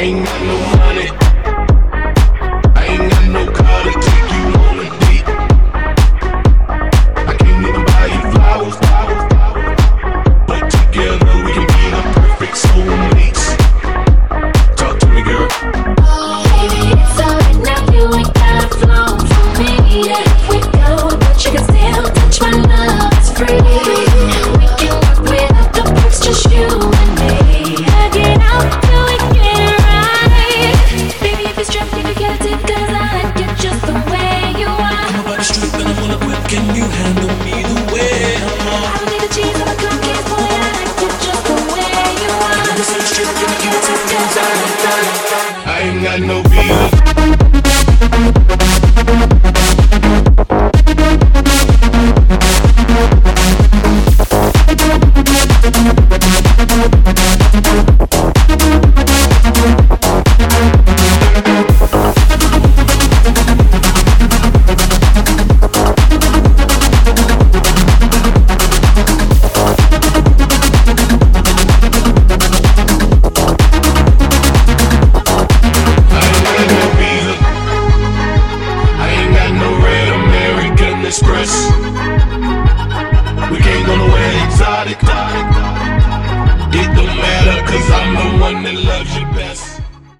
ain't got no money, I ain't got no car to take you on a date. I can't even buy you flowers, but together we can be the perfect soulmates. Talk to me, girl. Oh, baby, it's alright now. You ain't gotta flow for me. Yeah, if we go, but you can still touch my love. It's free. We can work without the perks, just you and me. Get out till we get it right. Baby, if you're strapped, you can get it, 'cause I like you just the way you are. I'm about to strip and I'm gonna grip. Can you handle me the way I'm on? I don't need the cheese or the cookies, boy, I like you just the way you are. Never say strip, can I give it to you? I ain't got no beat.